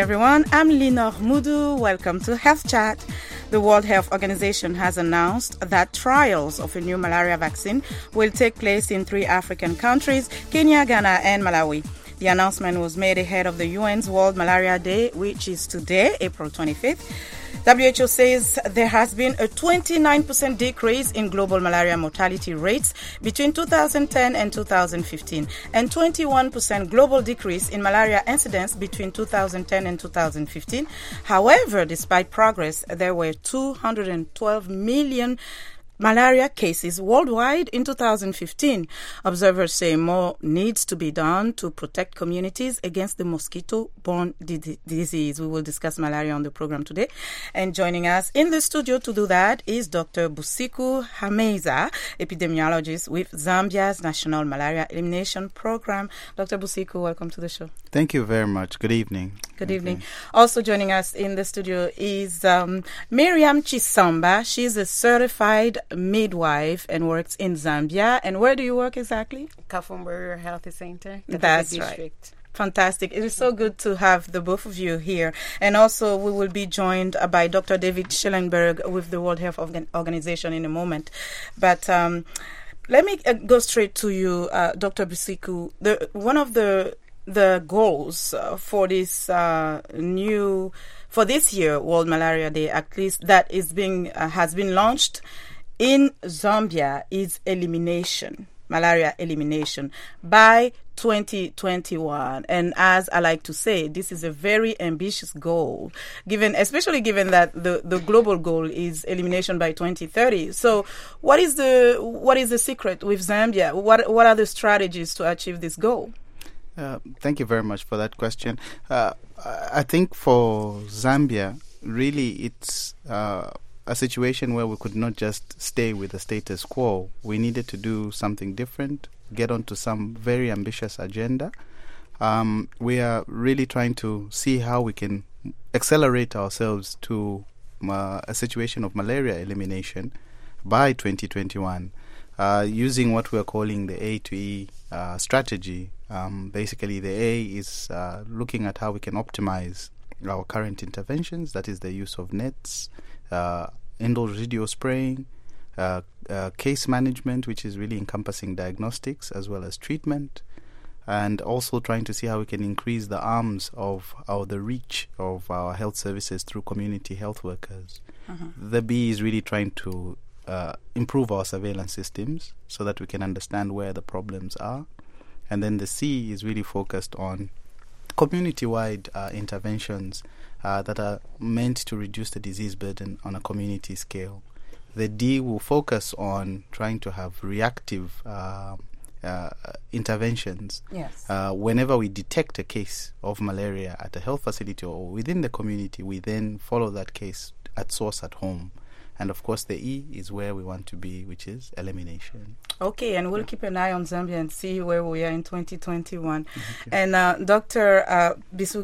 everyone. I'm Linor Mudu. Welcome to Health Chat. The World Health Organization has announced that trials of a new malaria vaccine will take place in 3 African countries, Kenya, Ghana, and Malawi. The announcement was made ahead of the UN's World Malaria Day, which is today, April 25th. WHO says there has been a 29% decrease in global malaria mortality rates between 2010 and 2015, and 21% global decrease in malaria incidence between 2010 and 2015. However, despite progress, there were 212 million malaria cases worldwide in 2015. Observers say more needs to be done to protect communities against the mosquito-borne disease. We will discuss malaria on the program today. And joining us in the studio to do that is Dr. Busiku Hameza, epidemiologist with Zambia's National Malaria Elimination Program. Dr. Busiku, welcome to the show. Thank you very much. Good evening. Good evening. Also joining us in the studio is Miriam Chisamba. She's a certified midwife and works in Zambia. And where do you work exactly? Kafumburu Health Center. That's right. Fantastic. It is so good to have the both of you here. And also we will be joined by Dr. David Schellenberg with the World Health Organization in a moment. But let me go straight to you, Dr. Busiku. One of the goals for this for this year World Malaria Day, at least that is has been launched in Zambia, is malaria elimination by 2021. And as I like to say, this is a very ambitious goal, especially given that the global goal is elimination by 2030. So what is the secret with Zambia? What are the strategies to achieve this goal? Thank you very much for that question. I think for Zambia, really it's a situation where we could not just stay with the status quo. We needed to do something different, get onto some very ambitious agenda. We are really trying to see how we can accelerate ourselves to a situation of malaria elimination by 2021, using what we are calling the A to E strategy. Basically, the A is looking at how we can optimize our current interventions, that is the use of nets, indoor residual spraying, case management, which is really encompassing diagnostics as well as treatment, and also trying to see how we can increase the arms of the reach of our health services through community health workers. The B is really trying to improve our surveillance systems so that we can understand where the problems are. And then the C is really focused on community-wide interventions that are meant to reduce the disease burden on a community scale. The D will focus on trying to have reactive interventions. Yes. Whenever we detect a case of malaria at a health facility or within the community, we then follow that case at source at home. And of course, the E is where we want to be, which is elimination. Okay, and we'll keep an eye on Zambia and see where we are in 2021. And Dr.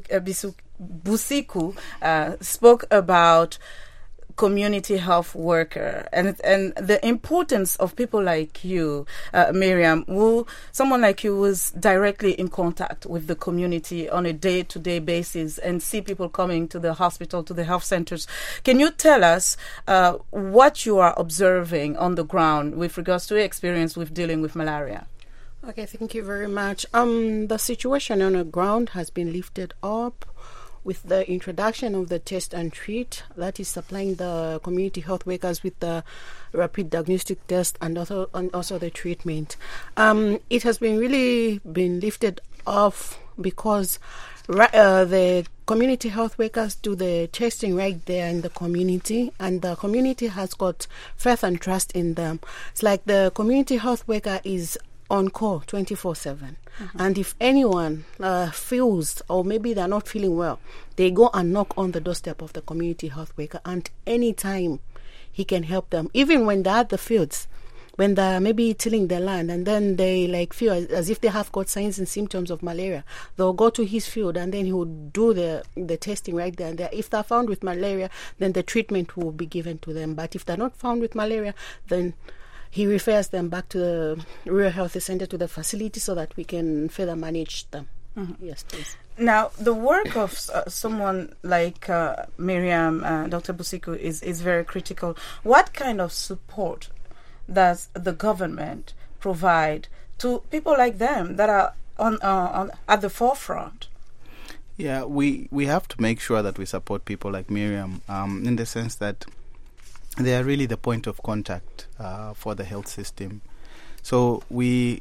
Busiku spoke about community health worker and the importance of people like you, Miriam, someone like you was directly in contact with the community on a day-to-day basis and see people coming to the hospital, to the health centers. Can you tell us what you are observing on the ground with regards to your experience with dealing with malaria? Okay, thank you very much. The situation on the ground has been lifted up with the introduction of the test and treat, that is supplying the community health workers with the rapid diagnostic test and also the treatment. It has been lifted off because the community health workers do the testing right there in the community, and the community has got faith and trust in them. It's like the community health worker is on call 24/7. And if anyone feels, or maybe they're not feeling well, they go and knock on the doorstep of the community health worker, and anytime he can help them, even when they're at the fields, when they're maybe tilling the land, and then they feel as if they have got signs and symptoms of malaria, they'll go to his field, and then he will do the testing right there and there. If they're found with malaria, then the treatment will be given to them. But if they're not found with malaria, then he refers them back to the rural health center, to the facility, so that we can further manage them. Yes, please. Now, the work of someone like Miriam, Dr. Busiku, is very critical. What kind of support does the government provide to people like them that are on at the forefront? Yeah, we have to make sure that we support people like Miriam in the sense that they are really the point of contact for the health system. So we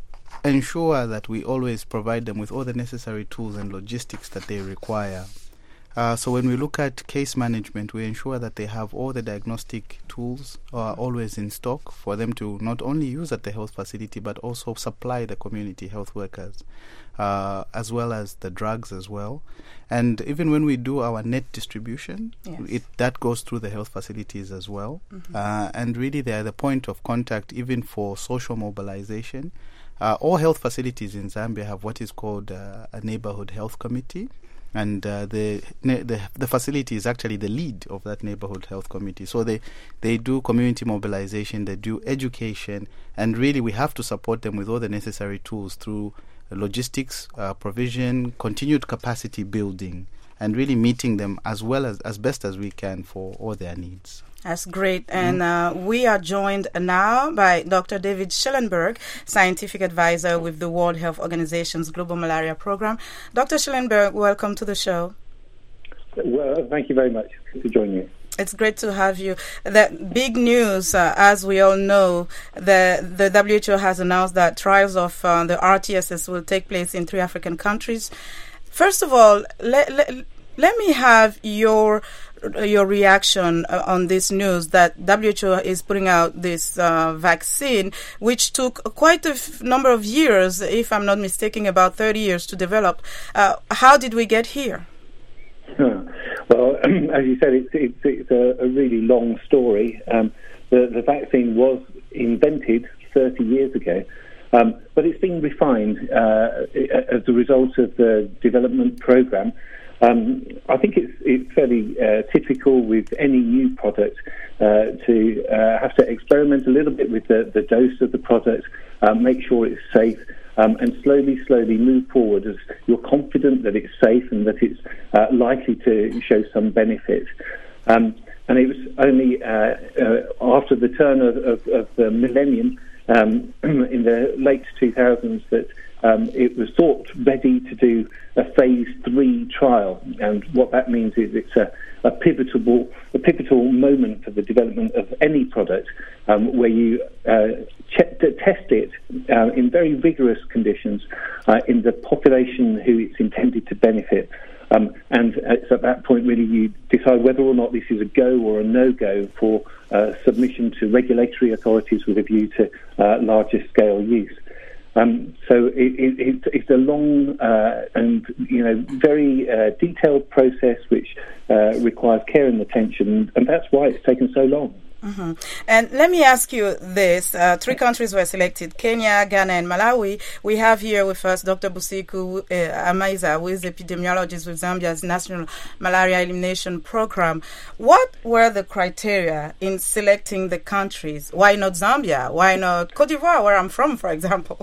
ensure that we always provide them with all the necessary tools and logistics that they require. So when we look at case management, we ensure that they have all the diagnostic tools always in stock for them to not only use at the health facility but also supply the community health workers, as well as the drugs as well. And even when we do our net distribution, that goes through the health facilities as well. And really they are the point of contact even for social mobilization. All health facilities in Zambia have what is called a neighborhood health committee. And the facility is actually the lead of that neighborhood health committee. So they do community mobilization, they do education, and really we have to support them with all the necessary tools through logistics, provision, continued capacity building, and really meeting them as well as best as we can for all their needs. That's great. And we are joined now by Dr. David Schellenberg, Scientific Advisor with the World Health Organization's Global Malaria Program. Dr. Schellenberg, welcome to the show. Well, thank you very much. Good to join you. It's great to have you. The big news, as we all know, the WHO has announced that trials of the RTSS will take place in 3 African countries. First of all, let me have your reaction on this news that WHO is putting out this vaccine, which took quite a number of years, if I'm not mistaken, about 30 years to develop. How did we get here? Well, as you said, it's a really long story. The vaccine was invented 30 years ago, but it's been refined as a result of the development program. I think it's fairly typical with any new product to have to experiment a little bit with the dose of the product, make sure it's safe, and slowly move forward as you're confident that it's safe and that it's likely to show some benefit. And it was only after the turn of the millennium in the late 2000s that it was thought ready to do a phase 3 trial, and what that means is it's a pivotal moment for the development of any product, where you test it in very rigorous conditions in the population who it's intended to benefit. And it's at that point really you decide whether or not this is a go or a no-go for submission to regulatory authorities with a view to larger scale use. So it's a long and very detailed process which requires care and attention, and that's why it's taken so long. Mm-hmm. And let me ask you this. 3 countries were selected, Kenya, Ghana, and Malawi. We have here with us Dr. Busiku Amaiza, who is epidemiologist with Zambia's National Malaria Elimination Program. What were the criteria in selecting the countries? Why not Zambia? Why not Cote d'Ivoire, where I'm from, for example?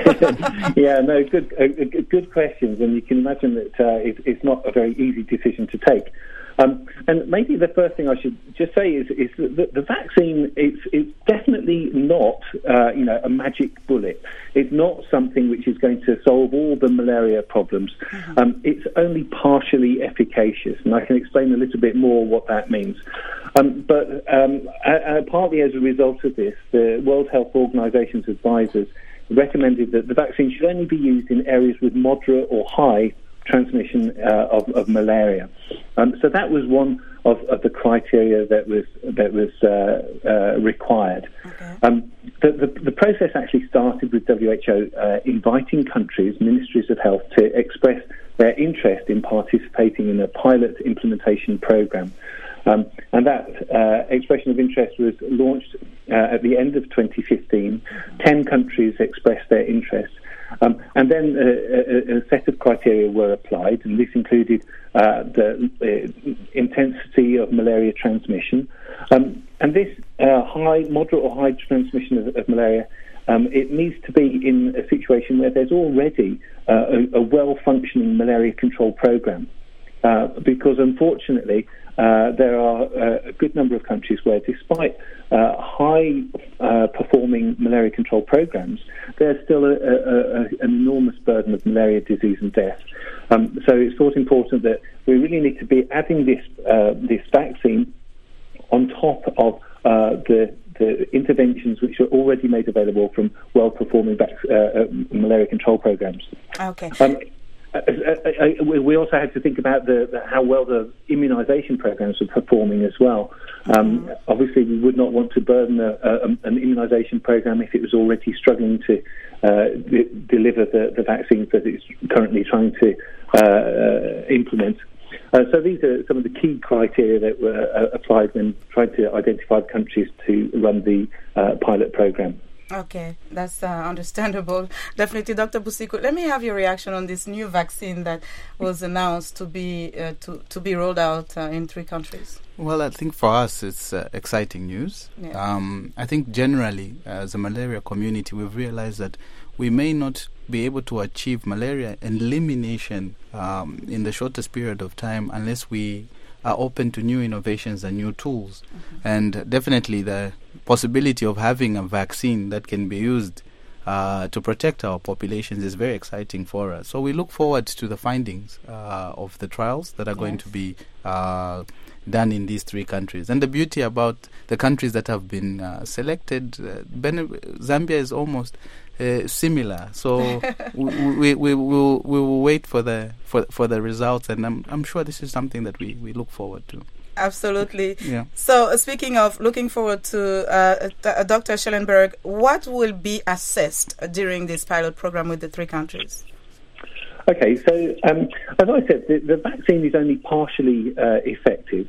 Good questions, and you can imagine that it's not a very easy decision to take. And maybe the first thing I should just say is that the vaccine it's definitely not a magic bullet. It's not something which is going to solve all the malaria problems. It's only partially efficacious, and I can explain a little bit more what that means. But partly as a result of this, the World Health Organization's advisors recommended that the vaccine should only be used in areas with moderate or high transmission of malaria. So that was one of the criteria that was required. Okay. The process actually started with WHO inviting countries, ministries of health, to express their interest in participating in a pilot implementation program. And that expression of interest was launched at the end of 2015. 10 countries expressed their interest. And then a set of criteria were applied, and this included the intensity of malaria transmission. And this moderate or high transmission of malaria it needs to be in a situation where there's already a well-functioning malaria control program. Because unfortunately, there are a good number of countries where, despite high-performing malaria control programs, there's still an enormous burden of malaria disease and death. So it's thought important that we really need to be adding this vaccine on top of the interventions which are already made available from well-performing malaria control programs. Okay. We also had to think about how well the immunisation programs are performing as well. Obviously, we would not want to burden an immunisation program if it was already struggling to deliver the vaccines that it's currently trying to implement. So these are some of the key criteria that were applied when trying to identify countries to run the pilot program. Okay, that's understandable. Definitely, Dr. Busiku. Let me have your reaction on this new vaccine that was announced to be rolled out in 3 countries. Well, I think for us it's exciting news. Yeah. I think generally, as a malaria community, we've realized that we may not be able to achieve malaria elimination in the shortest period of time unless we are open to new innovations and new tools. And definitely the possibility of having a vaccine that can be used to protect our populations is very exciting for us. So we look forward to the findings of the trials that are going to be done in these 3 countries. And the beauty about the countries that have been selected, Zambia is almost similar. So we will wait for the results, and I'm sure this is something that we look forward to. Absolutely. Yeah. So speaking of looking forward to Dr. Schellenberg, what will be assessed during this pilot program with the 3 countries? Okay, so as I said, the vaccine is only partially effective.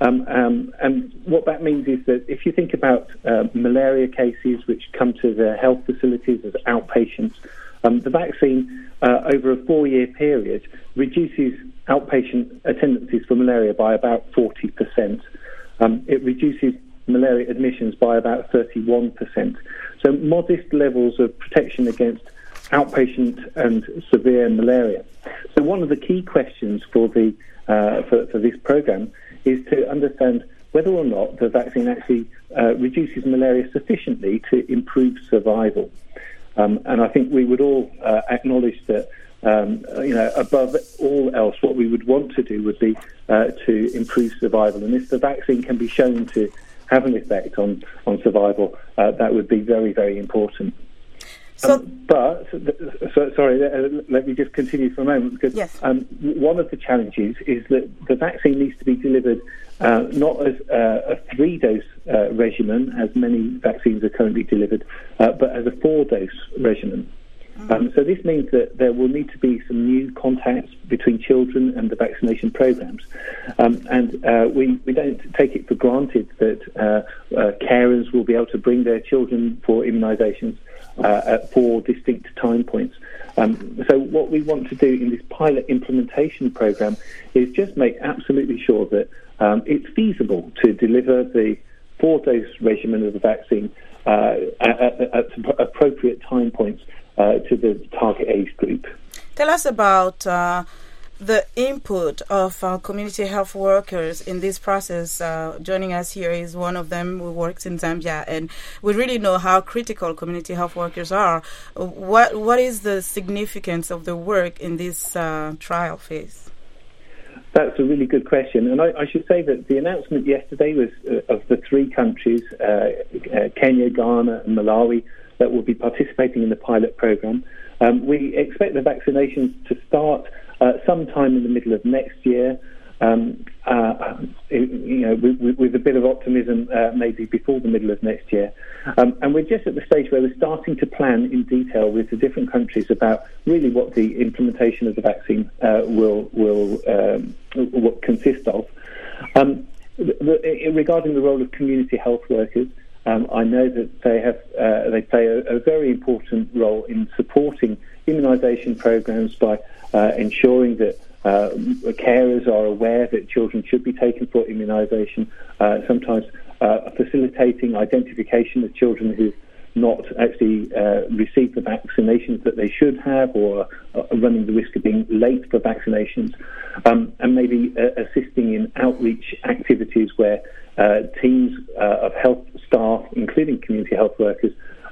And what that means is that if you think about malaria cases which come to the health facilities as outpatients, the vaccine over a 4-year period reduces outpatient attendances for malaria by about 40%. It reduces malaria admissions by about 31%. So modest levels of protection against outpatient and severe malaria. So one of the key questions for the for this program is to understand whether or not the vaccine actually reduces malaria sufficiently to improve survival. And I think we would all acknowledge that above all else, what we would want to do would be to improve survival. And if the vaccine can be shown to have an effect on survival, that would be very, very important. Sorry, let me just continue for a moment, because one of the challenges is that the vaccine needs to be delivered not as a 3-dose regimen, as many vaccines are currently delivered, but as a 4-dose regimen. So this means that there will need to be some new contacts between children and the vaccination programs. And we don't take it for granted that carers will be able to bring their children for immunisations at 4 distinct time points. So what we want to do in this pilot implementation program is just make absolutely sure that it's feasible to deliver the 4-dose regimen of the vaccine at appropriate time points to the target age group. Tell us about the input of community health workers in this process. Joining us here is one of them who works in Zambia, and we really know how critical community health workers are. What is the significance of the work in this trial phase? That's a really good question, and I should say that the announcement yesterday was of the 3 countries, Kenya, Ghana and Malawi, that will be participating in the pilot program. We expect the vaccinations to start sometime in the middle of next year, with a bit of optimism, maybe before the middle of next year. And we're just at the stage where we're starting to plan in detail with the different countries about really what the implementation of the vaccine will consist of. Regarding the role of community health workers, I know that they play a very important role in supporting immunisation programs by ensuring that carers are aware that children should be taken for immunisation, sometimes facilitating identification of children who've not actually receive the vaccinations that they should have, or are running the risk of being late for vaccinations, and maybe assisting in outreach activities where teams of health staff, including community health workers,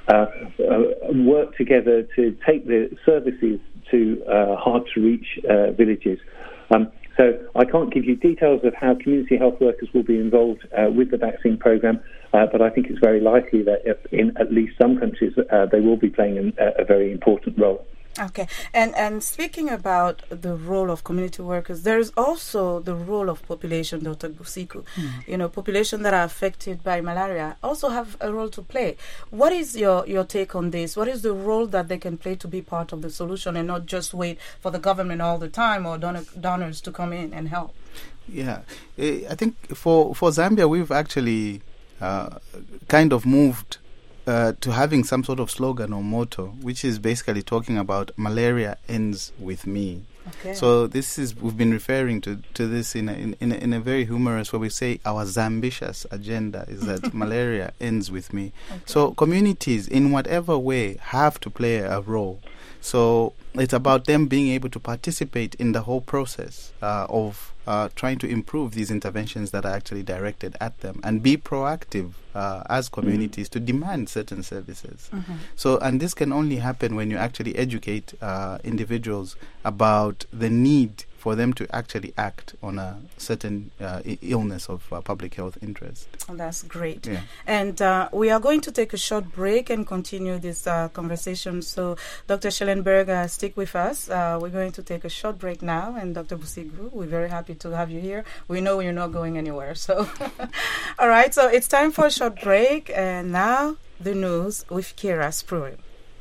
work together to take the services to hard-to-reach villages. So I can't give you details of how community health workers will be involved with the vaccine program, but I think it's very likely that in at least some countries they will be playing a very important role. Okay, and speaking about the role of community workers, there is also the role of population, Dr. Busiku. You know, population that are affected by malaria also have a role to play. What is your take on this? What is the role that they can play to be part of the solution and not just wait for the government all the time or donors to come in and help? Yeah, I think for Zambia, we've actually kind of moved to having some sort of slogan or motto, which is basically talking about malaria ends with me. Okay. So we've been referring to this in a very humorous way. We say our Zambitious agenda is that malaria ends with me. Okay. So communities, in whatever way, have to play a role. So it's about them being able to participate in the whole process of trying to improve these interventions that are actually directed at them, and be proactive as communities to demand certain services. So, and this can only happen when you actually educate individuals about the need for them to actually act on a certain illness of public health interest. Oh, that's great. Yeah. And we are going to take a short break and continue this conversation. So, Dr. Schellenberg, stick with us. We're going to take a short break now. And Dr. Busiku, we're very happy to have you here. We know you're not going anywhere. So, all right. So it's time for a short break. And now, the news with Kira Spruill.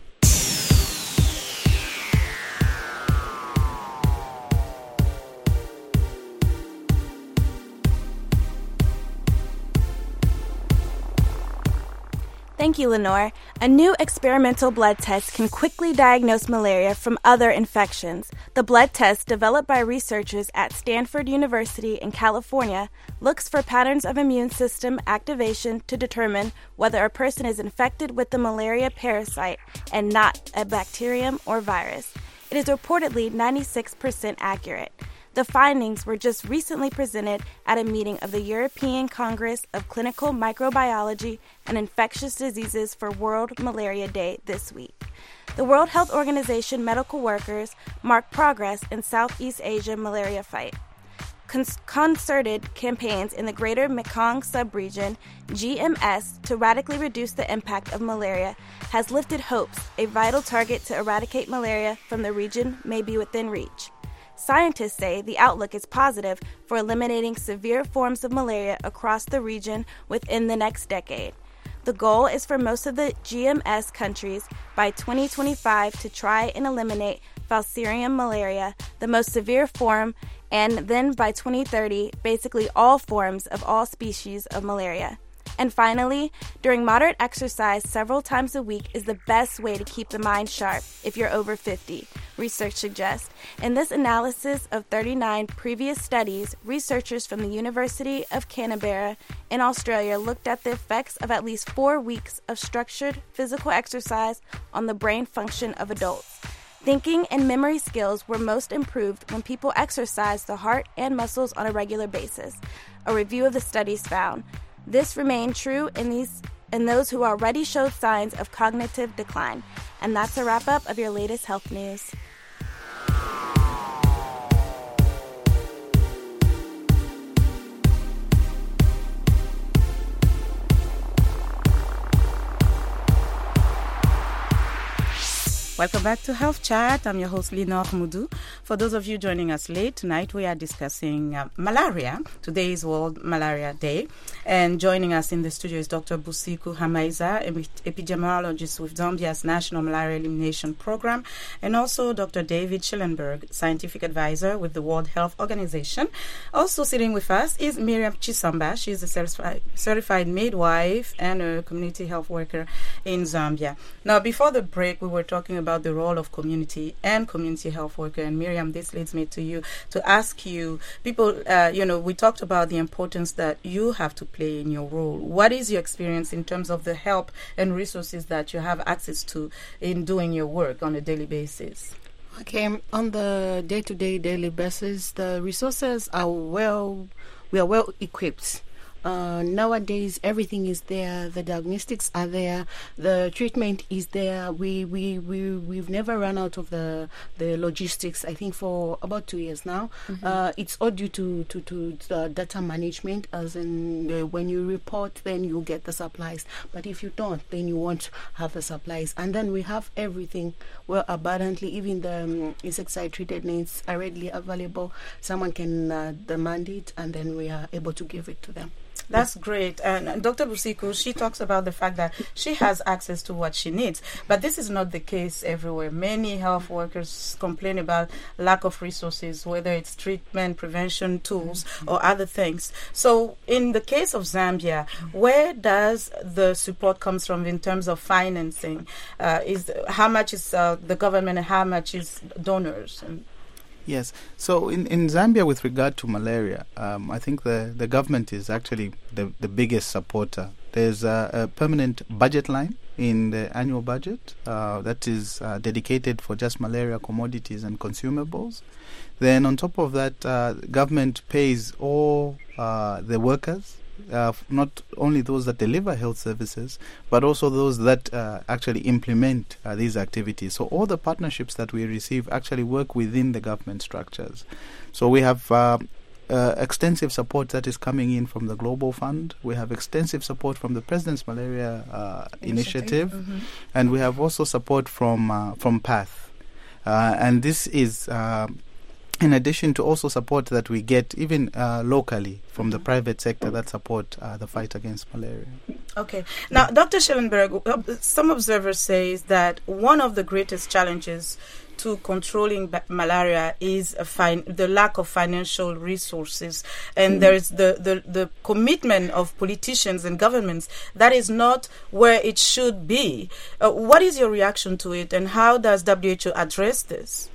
Thank you, Lenore. A new experimental blood test can quickly diagnose malaria from other infections. The blood test, developed by researchers at Stanford University in California, looks for patterns of immune system activation to determine whether a person is infected with the malaria parasite and not a bacterium or virus. It is reportedly 96% accurate. The findings were just recently presented at a meeting of the European Congress of Clinical Microbiology and Infectious Diseases for World Malaria Day this week. The World Health Organization medical workers mark progress in Southeast Asia malaria fight. Concerted campaigns in the Greater Mekong Subregion, GMS, to radically reduce the impact of malaria has lifted hopes a vital target to eradicate malaria from the region may be within reach. Scientists say the outlook is positive for eliminating severe forms of malaria across the region within the next decade. The goal is for most of the GMS countries by 2025 to try and eliminate Fusarium malaria, the most severe form, and then by 2030, basically all forms of all species of malaria. And finally, doing moderate exercise several times a week is the best way to keep the mind sharp if you're over 50, research suggests. In this analysis of 39 previous studies, researchers from the University of Canberra in Australia looked at the effects of at least 4 weeks of structured physical exercise on the brain function of adults. Thinking and memory skills were most improved when people exercised the heart and muscles on a regular basis, a review of the studies found. This remained true in those who already showed signs of cognitive decline. And that's a wrap-up of your latest health news. Welcome back to Health Chat. I'm your host, Lenore Moudou. For those of you joining us late, tonight we are discussing malaria. Today is World Malaria Day. And joining us in the studio is Dr. Busiku Hamaiza, epidemiologist with Zambia's National Malaria Elimination Program, and also Dr. David Schellenberg, scientific advisor with the World Health Organization. Also sitting with us is Miriam Chisamba. She is a certified midwife and a community health worker in Zambia. Now, before the break, we were talking about the role of community and community health worker. And Miriam, this leads me to you to ask you, people, we talked about the importance that you have to play in your role. What is your experience in terms of the help and resources that you have access to in doing your work on a daily basis? Okay, on the day-to-day, daily basis, the resources are we are well equipped. Nowadays, everything is there. The diagnostics are there. The treatment is there. We've never run out of the logistics. I think for about 2 years now. It's all due to data management. As in, when you report, then you get the supplies. But if you don't, then you won't have the supplies. And then we have everything well abundantly. Even the insecticide treated nets are readily available. Someone can demand it, and then we are able to give it to them. That's great. And Dr. Busiku, she talks about the fact that she has access to what she needs. But this is not the case everywhere. Many health workers complain about lack of resources, whether it's treatment, prevention tools, or other things. So in the case of Zambia, where does the support comes from in terms of financing? How much is the government and how much is donors? Yes. So in Zambia, with regard to malaria, I think the government is actually the biggest supporter. There's a permanent budget line in the annual budget that is dedicated for just malaria commodities and consumables. Then on top of that, government pays all the workers, not only those that deliver health services, but also those that actually implement these activities. So all the partnerships that we receive actually work within the government structures. So we have extensive support that is coming in from the Global Fund. We have extensive support from the President's Malaria Initiative. And we have also support from PATH. And this is in addition to also support that we get even locally from the private sector that support the fight against malaria. Okay. Now, Dr. Schellenberg, some observers say that one of the greatest challenges to controlling malaria is the lack of financial resources, and there is the commitment of politicians and governments that is not where it should be. What is your reaction to it, and how does WHO address this?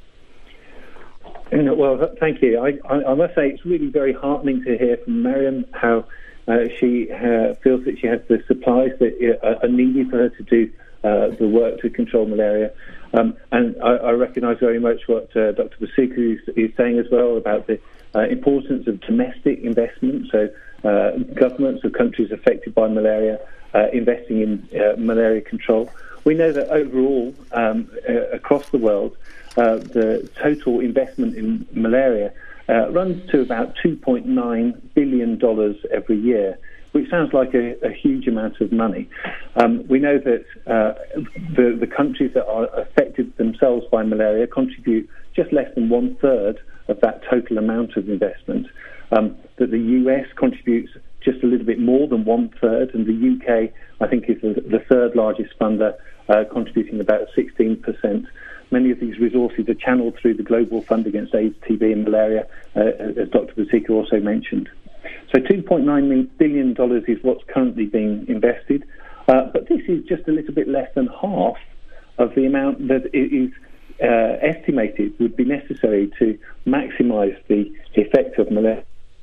Well, thank you. I must say it's really very heartening to hear from Miriam how she feels that she has the supplies that are needed for her to do the work to control malaria. And I recognise very much what Dr. Busiku is saying as well about the importance of domestic investment. So governments of countries affected by malaria investing in malaria control. We know that overall, across the world, the total investment in malaria runs to about $2.9 billion every year, which sounds like a huge amount of money. We know that the countries that are affected themselves by malaria contribute just less than 1/3 of that total amount of investment. That the US contributes just a little bit more than 1/3, and the UK, I think, is the third largest funder, contributing about 16%. Many of these resources are channeled through the Global Fund Against AIDS, TB and Malaria, as Dr. Busiku also mentioned. So $2.9 billion is what's currently being invested, but this is just a little bit less than half of the amount that is estimated would be necessary to maximise the effect of malaria.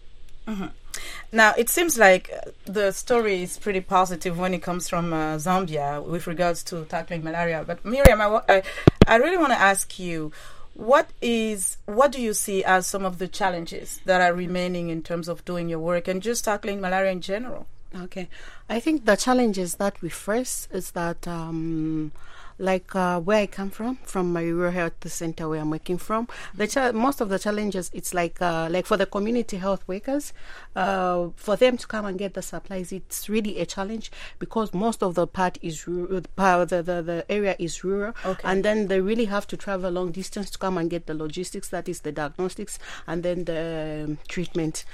Now, it seems like the story is pretty positive when it comes from Zambia with regards to tackling malaria. But Miriam, I really want to ask you, what do you see as some of the challenges that are remaining in terms of doing your work and just tackling malaria in general? Okay. I think the challenges that we face is that where I come from my rural health center where I'm working from, most of the challenges, it's like for the community health workers, for them to come and get the supplies, it's really a challenge because most of the part is rural, the area is rural, and then they really have to travel long distance to come and get the logistics, that is the diagnostics, and then the treatment.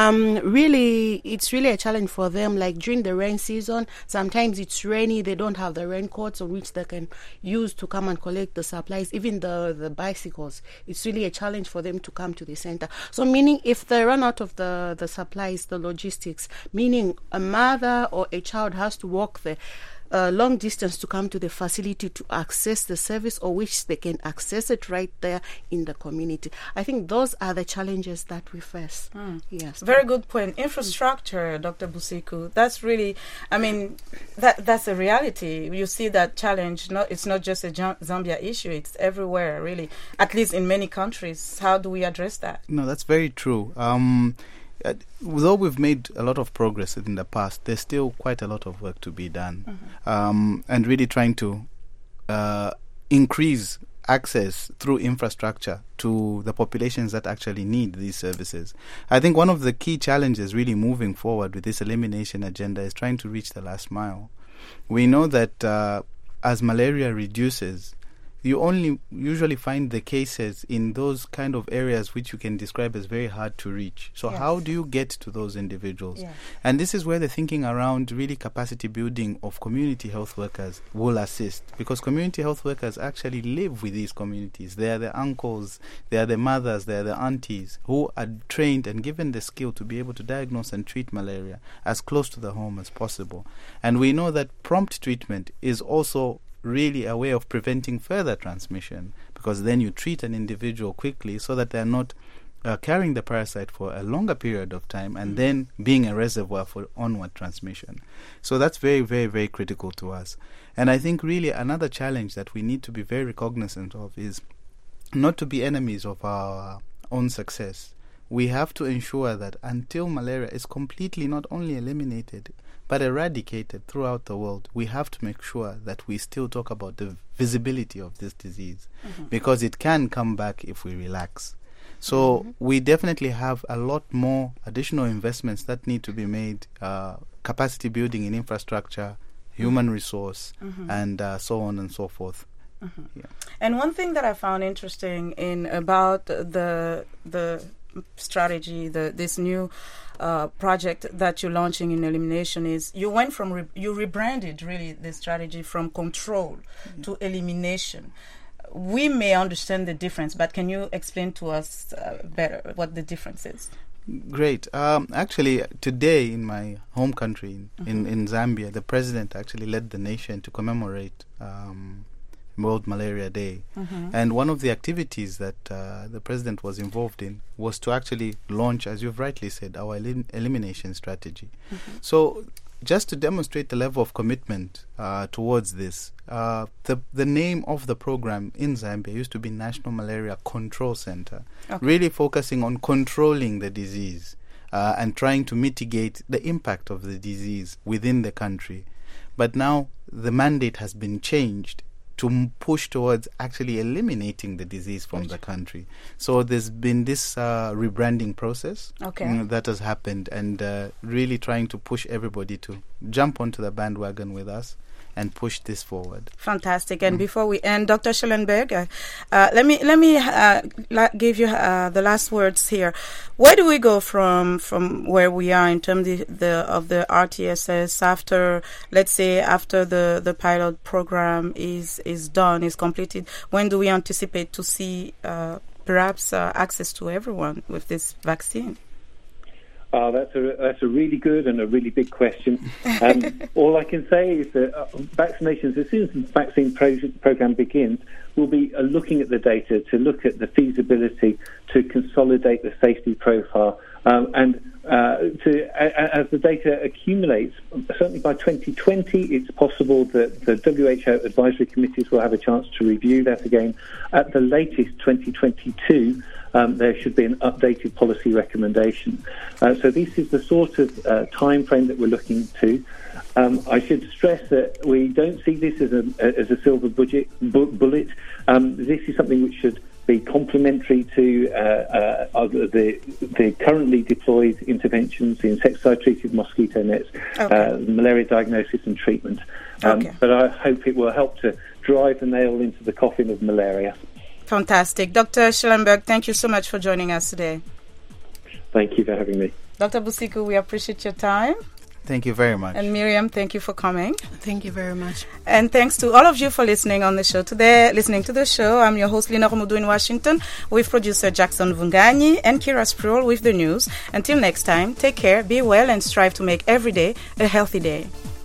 It's really a challenge for them. Like during the rain season, sometimes it's rainy, they don't have the raincoats on which they can use to come and collect the supplies, even the bicycles. It's really a challenge for them to come to the center. So meaning if they run out of the supplies, the logistics, meaning a mother or a child has to walk the long distance to come to the facility to access the service, or which they can access it right there in the community. I think those are the challenges that we face. Yes. Very good point. Infrastructure, Dr. Busiku. That's really, I mean, that's a reality. You see that challenge. It's not just a Zambia issue. It's everywhere, really, at least in many countries. How do we address that? No, that's very true. Though we've made a lot of progress in the past, there's still quite a lot of work to be done. And really trying to increase access through infrastructure to the populations that actually need these services. I think one of the key challenges really moving forward with this elimination agenda is trying to reach the last mile. We know that as malaria reduces, you only usually find the cases in those kind of areas which you can describe as very hard to reach. So how do you get to those individuals? And this is where the thinking around really capacity building of community health workers will assist, because community health workers actually live with these communities. They are the uncles, they are the mothers, they are the aunties who are trained and given the skill to be able to diagnose and treat malaria as close to the home as possible. And we know that prompt treatment is also really a way of preventing further transmission, because then you treat an individual quickly so that they're not carrying the parasite for a longer period of time and then being a reservoir for onward transmission. So that's very, very, very critical to us. And I think really another challenge that we need to be very cognizant of is not to be enemies of our own success. We have to ensure that until malaria is completely not only eliminated but eradicated throughout the world, we have to make sure that we still talk about the visibility of this disease, because it can come back if we relax. So we definitely have a lot more additional investments that need to be made, capacity building in infrastructure, human resource, and so on and so forth. And one thing that I found interesting about the strategy, this new project that you're launching in elimination, is you went from you rebranded really the strategy from control to elimination. We may understand the difference, but can you explain to us better what the difference is? Great. Actually, today in my home country, in Zambia, the president actually led the nation to commemorate World Malaria Day. And one of the activities that the president was involved in was to actually launch, as you've rightly said, our elimination strategy. So just to demonstrate the level of commitment towards this, the name of the program in Zambia used to be National Malaria Control Center, really focusing on controlling the disease and trying to mitigate the impact of the disease within the country. But now the mandate has been changed to push towards actually eliminating the disease from the country. So there's been this rebranding process that has happened, and really trying to push everybody to jump onto the bandwagon with us and push this forward. Fantastic. And before we end, Dr. Schellenberg, let me give you the last words here. Where do we go from where we are in terms of the RTSS after, let's say, after the pilot program is done, is completed? When do we anticipate to see perhaps access to everyone with this vaccine? That's a really good and a really big question. All I can say is that vaccinations, as soon as the vaccine program begins, we'll be looking at the data to look at the feasibility to consolidate the safety profile, and as the data accumulates, certainly by 2020, it's possible that the WHO advisory committees will have a chance to review that again. At the latest, 2022. There should be an updated policy recommendation. So this is the sort of time frame that we're looking to. I should stress that we don't see this as a silver bullet. This is something which should be complementary to the currently deployed interventions, the insecticide-treated mosquito nets, malaria diagnosis and treatment. But I hope it will help to drive the nail into the coffin of malaria. Fantastic. Dr. Schellenberg, thank you so much for joining us today. Thank you for having me. Dr. Busiku, we appreciate your time. Thank you very much. And Miriam, thank you for coming. Thank you very much. And thanks to all of you for listening on the show today. Listening to the show, I'm your host, Lenore Mudu in Washington, with producer Jackson Vunganyi and Kira Sproul with the news. Until next time, take care, be well, and strive to make every day a healthy day.